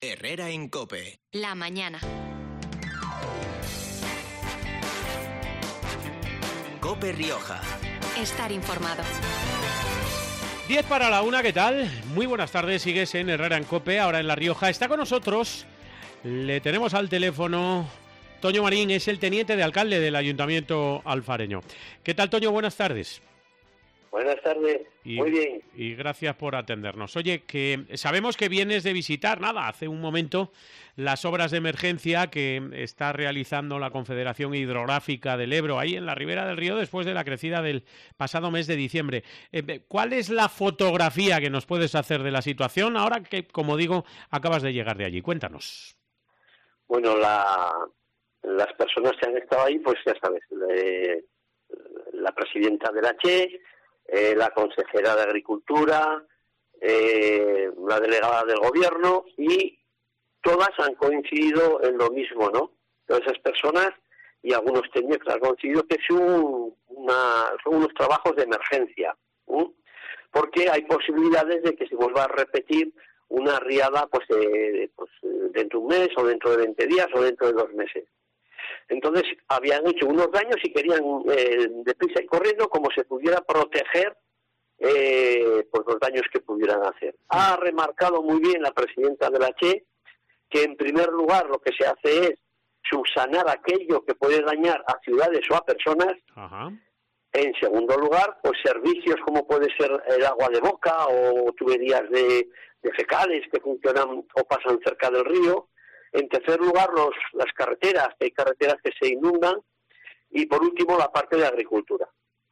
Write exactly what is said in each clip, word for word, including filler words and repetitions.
Herrera en COPE. La mañana. COPE Rioja. Estar informado. diez para la una, ¿qué tal? Muy buenas tardes, sigues en Herrera en COPE, ahora en La Rioja. Está con nosotros, le tenemos al teléfono, Toño Marín, es el teniente de alcalde del Ayuntamiento alfareño. ¿Qué tal, Toño? Buenas tardes. Buenas tardes, y, muy bien. Y gracias por atendernos. Oye, que sabemos que vienes de visitar, nada, hace un momento, las obras de emergencia que está realizando la Confederación Hidrográfica del Ebro, ahí en la ribera del río, después de la crecida del pasado mes de diciembre. Eh, ¿Cuál es la fotografía que nos puedes hacer de la situación ahora que, como digo, acabas de llegar de allí? Cuéntanos. Bueno, la, las personas que han estado ahí, pues ya sabes, le, la presidenta de la Che, Eh, la consejera de Agricultura, eh, la delegada del Gobierno, y todas han coincidido en lo mismo, ¿no? Todas esas personas y algunos técnicos han coincidido que es un, una, son unos trabajos de emergencia, ¿eh? Porque hay posibilidades de que se vuelva a repetir una riada pues, eh, pues dentro de un mes o dentro de veinte días o dentro de dos meses. Entonces habían hecho unos daños y querían eh, deprisa y corriendo como se pudiera proteger eh, pues los daños que pudieran hacer. Ha remarcado muy bien la presidenta de la Che que en primer lugar lo que se hace es subsanar aquello que puede dañar a ciudades o a personas. Ajá. En segundo lugar, pues servicios como puede ser el agua de boca o tuberías de, de fecales que funcionan o pasan cerca del río. En tercer lugar, los, las carreteras, que hay carreteras que se inundan. Y por último, la parte de agricultura.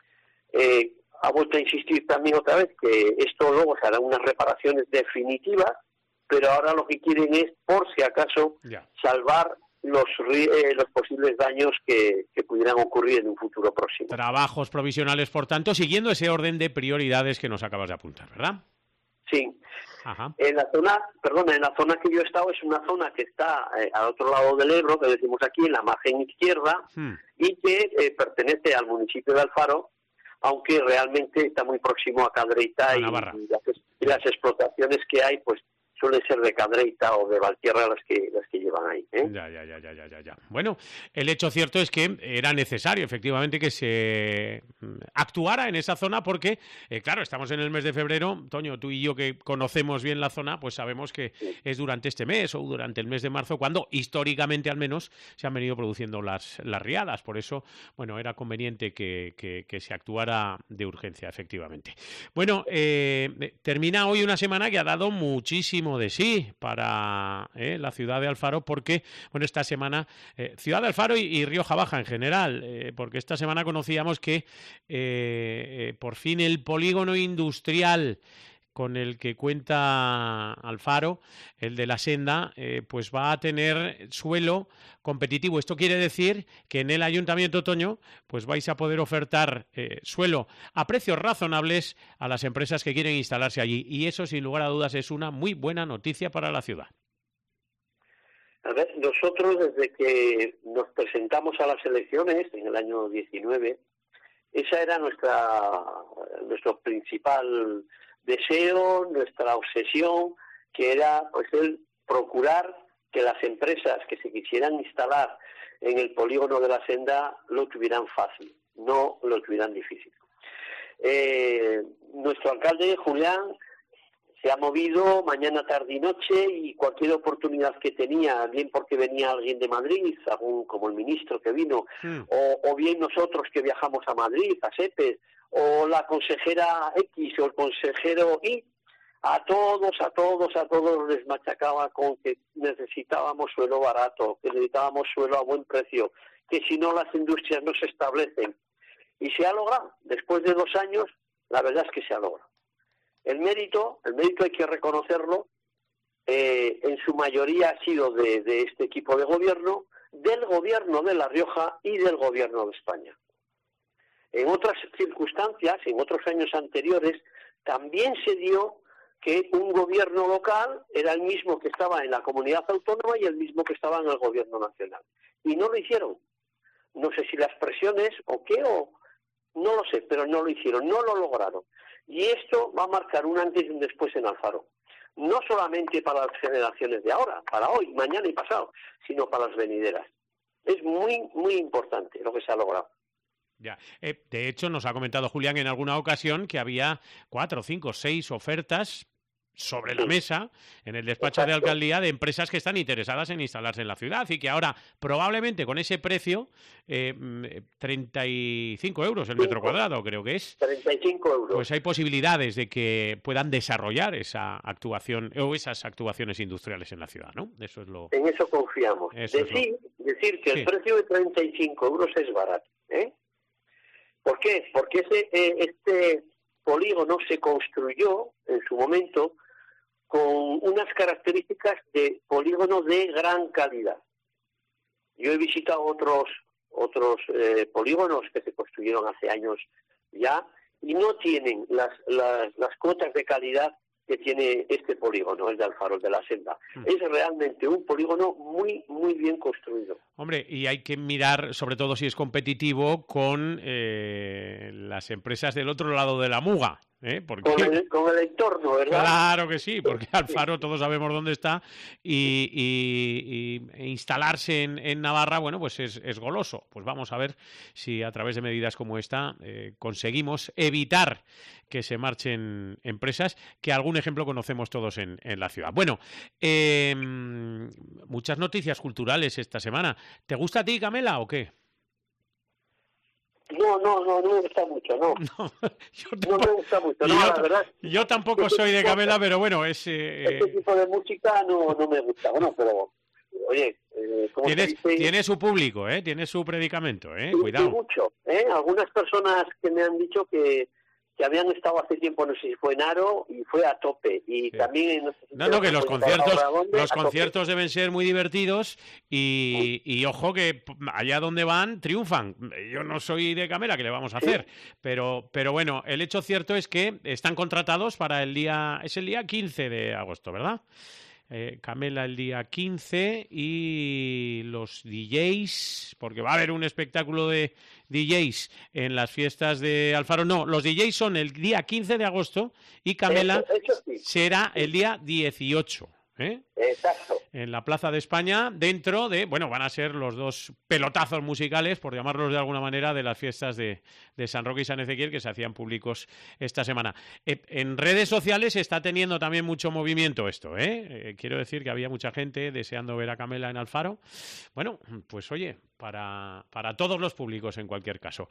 Eh, ha vuelto a insistir también otra vez que esto luego se harán unas reparaciones definitivas, pero ahora lo que quieren es, por si acaso, ya. salvar los, eh, los posibles daños que, que pudieran ocurrir en un futuro próximo. Trabajos provisionales, por tanto, siguiendo ese orden de prioridades que nos acabas de apuntar, ¿verdad? Sí. Ajá. En la zona, perdona, en la zona que yo he estado es una zona que está eh, al otro lado del Ebro, que decimos aquí, en la margen izquierda, hmm. y que eh, pertenece al municipio de Alfaro, aunque realmente está muy próximo a Cadreita y, y, las, y las explotaciones que hay, pues suelen ser de Cadreita o de Valtierra las que las que llevan ahí, ¿eh? Ya, ya, ya, ya, ya, ya. Bueno, el hecho cierto es que era necesario, efectivamente, que se actuara en esa zona porque, eh, claro, estamos en el mes de febrero. Toño, tú y yo que conocemos bien la zona, pues sabemos que sí. es durante este mes o durante el mes de marzo cuando, históricamente al menos, se han venido produciendo las, las riadas. Por eso, bueno, era conveniente que, que, que se actuara de urgencia, efectivamente. Bueno, eh, termina hoy una semana que ha dado muchísimo de sí para eh, la ciudad de Alfaro porque, bueno, esta semana, eh, ciudad de Alfaro y, y Rioja Baja en general, eh, porque esta semana conocíamos que eh, eh, por fin el polígono industrial con el que cuenta Alfaro, el de la Senda, eh, pues va a tener suelo competitivo. Esto quiere decir que en el Ayuntamiento, Toño, pues vais a poder ofertar eh, suelo a precios razonables a las empresas que quieren instalarse allí. Y eso, sin lugar a dudas, es una muy buena noticia para la ciudad. A ver, nosotros desde que nos presentamos a las elecciones en el año diecinueve, esa era nuestra nuestro principal deseo, nuestra obsesión, que era pues el procurar que las empresas que se quisieran instalar en el polígono de la Senda lo tuvieran fácil, no lo tuvieran difícil. Eh, nuestro alcalde, Julián, se ha movido mañana, tarde y noche, y cualquier oportunidad que tenía, bien porque venía alguien de Madrid, algún, como el ministro que vino, mm. o, o bien nosotros que viajamos a Madrid, a Sepes, o la consejera X o el consejero Y, a todos, a todos, a todos les machacaba con que necesitábamos suelo barato, que necesitábamos suelo a buen precio, que si no las industrias no se establecen. Y se ha logrado. Después de dos años, la verdad es que se ha logrado. El mérito, el mérito hay que reconocerlo, eh, en su mayoría ha sido de, de este equipo de gobierno, del gobierno de La Rioja y del gobierno de España. En otras circunstancias, en otros años anteriores, también se dio que un gobierno local era el mismo que estaba en la comunidad autónoma y el mismo que estaba en el gobierno nacional. Y no lo hicieron. No sé si las presiones o qué, o no lo sé, pero no lo hicieron, no lo lograron. Y esto va a marcar un antes y un después en Alfaro. no solamente para las generaciones de ahora, para hoy, mañana y pasado, sino para las venideras. Es muy, muy importante lo que se ha logrado. Ya. Eh, de hecho, nos ha comentado Julián en alguna ocasión que había cuatro, cinco, seis ofertas sobre la mesa en el despacho Exacto. de alcaldía de empresas que están interesadas en instalarse en la ciudad y que ahora probablemente con ese precio eh, treinta y cinco euros el metro cuadrado creo que es treinta y cinco euros pues hay posibilidades de que puedan desarrollar esa actuación o esas actuaciones industriales en la ciudad, ¿no? Eso es lo en eso confiamos eso decir, es lo... decir que sí. el precio de treinta y cinco euros es barato, ¿eh? ¿Por qué? Porque ese eh, este polígono se construyó en su momento con unas características de polígono de gran calidad. Yo he visitado otros otros eh, polígonos que se construyeron hace años ya y no tienen las, las, las cuotas de calidad que tiene este polígono, el de Alfaro, el de la Senda. Mm. Es realmente un polígono muy, muy bien construido. Hombre, y hay que mirar, sobre todo si es competitivo, con eh, las empresas del otro lado de la muga. ¿Eh? Porque... Con, el, con el entorno, ¿verdad? Claro que sí, porque Alfaro todos sabemos dónde está y, y, y instalarse en, en Navarra, bueno, pues es, es goloso. Pues vamos a ver si a través de medidas como esta eh, conseguimos evitar que se marchen empresas, que algún ejemplo conocemos todos en, en la ciudad. Bueno, eh, muchas noticias culturales esta semana. ¿Te gusta a ti, Camela, o qué? No, no, no, no me gusta mucho, no. No, yo tampoco, no me gusta mucho, no, yo, la verdad. Yo tampoco este soy de Camela, pero bueno, es... Eh, este tipo de música no, no me gusta, bueno, pero, oye... Eh, tiene, dice, tiene su público, ¿eh? Tiene su predicamento, ¿eh? Y, Cuidado. Y mucho, ¿eh? Algunas personas que me han dicho que... que habían estado hace tiempo, no sé si fue en Aro, y fue a tope. Y sí. también... No, sé si no, no, que los conciertos dónde, los conciertos tope. deben ser muy divertidos y, y ojo que allá donde van triunfan. Yo no soy de Camela, ¿qué le vamos a hacer? Sí. Pero, pero bueno, el hecho cierto es que están contratados para el día... Es el día quince de agosto, ¿verdad? Eh, Camela el día quince y los D Js, porque va a haber un espectáculo de D Js en las fiestas de Alfaro. No, los D Js son el día quince de agosto y Camela eso, eso sí. será el día dieciocho. ¿Eh? Exacto. En la Plaza de España, dentro de, bueno, van a ser los dos pelotazos musicales, por llamarlos de alguna manera, de las fiestas de, de San Roque y San Ezequiel que se hacían públicos esta semana. Eh, en redes sociales está teniendo también mucho movimiento esto, ¿eh? Eh, quiero decir que había mucha gente deseando ver a Camela en Alfaro. Bueno, pues oye, para, para todos los públicos en cualquier caso.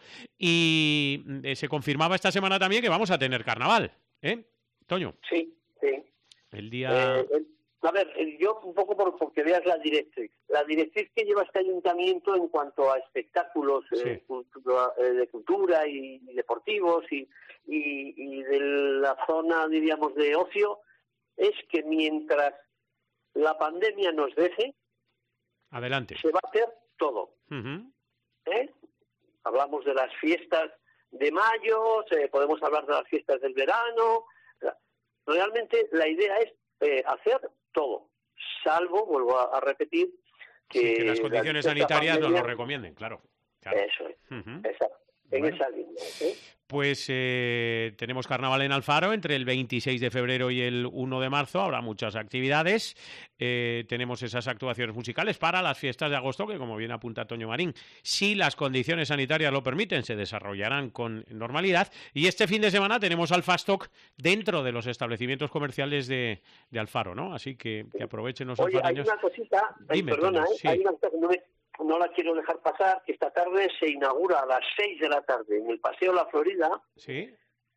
Y eh, se confirmaba esta semana también que vamos a tener carnaval, ¿eh? Toño. Sí, sí. El día... Eh, el... A ver, yo un poco por, porque veas la directriz. La directriz que lleva este ayuntamiento en cuanto a espectáculos sí. eh, cultura, eh, de cultura y, y deportivos y, y, y de la zona, diríamos, de ocio, es que mientras la pandemia nos deje, adelante, se va a hacer todo. Uh-huh. ¿Eh? Hablamos de las fiestas de mayo, eh, podemos hablar de las fiestas del verano. Realmente la idea es eh, hacer todo, salvo, vuelvo a, a repetir, que, sí, que las condiciones sanitarias pandemia, nos lo recomienden, claro. claro. Eso es, uh-huh. exacto, en bueno. esa línea. ¿eh? Pues eh, tenemos carnaval en Alfaro entre el veintiséis de febrero y el uno de marzo, habrá muchas actividades, eh, tenemos esas actuaciones musicales para las fiestas de agosto que, como bien apunta Toño Marín, si las condiciones sanitarias lo permiten, se desarrollarán con normalidad, y este fin de semana tenemos Alfa Stock dentro de los establecimientos comerciales de, de Alfaro, ¿no? Así que, que aprovechen los Oye, alfareños. hay una cosita, Dime, perdona, Toño, ¿eh? sí. hay una cosa que no me... No la quiero dejar pasar, que esta tarde se inaugura a las seis de la tarde en el Paseo La Florida ¿Sí?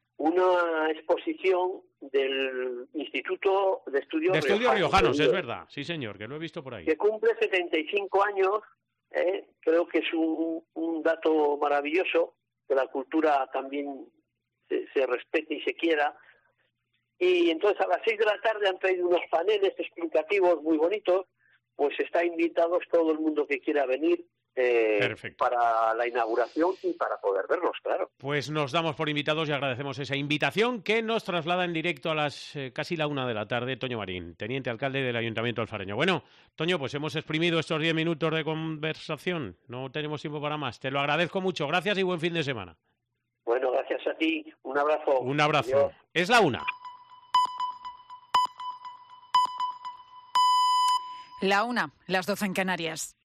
una exposición del Instituto de Estudios De Estudios Riojanos, Riojanos, es verdad, sí señor, que lo he visto por ahí. que cumple setenta y cinco años, ¿eh? Creo que es un, un dato maravilloso, que la cultura también se, se respete y se quiera. Y entonces a las seis de la tarde han traído unos paneles explicativos muy bonitos, pues está invitados todo el mundo que quiera venir eh, para la inauguración y para poder verlos, claro. Pues nos damos por invitados y agradecemos esa invitación que nos traslada en directo a las eh, casi la una de la tarde Toño Marín, teniente alcalde del Ayuntamiento alfareño. Bueno, Toño, pues hemos exprimido estos diez minutos de conversación, no tenemos tiempo para más. Te lo agradezco mucho, gracias y buen fin de semana. Bueno, gracias a ti, un abrazo. Un abrazo. Adiós. Es la una. La una, las doce en Canarias.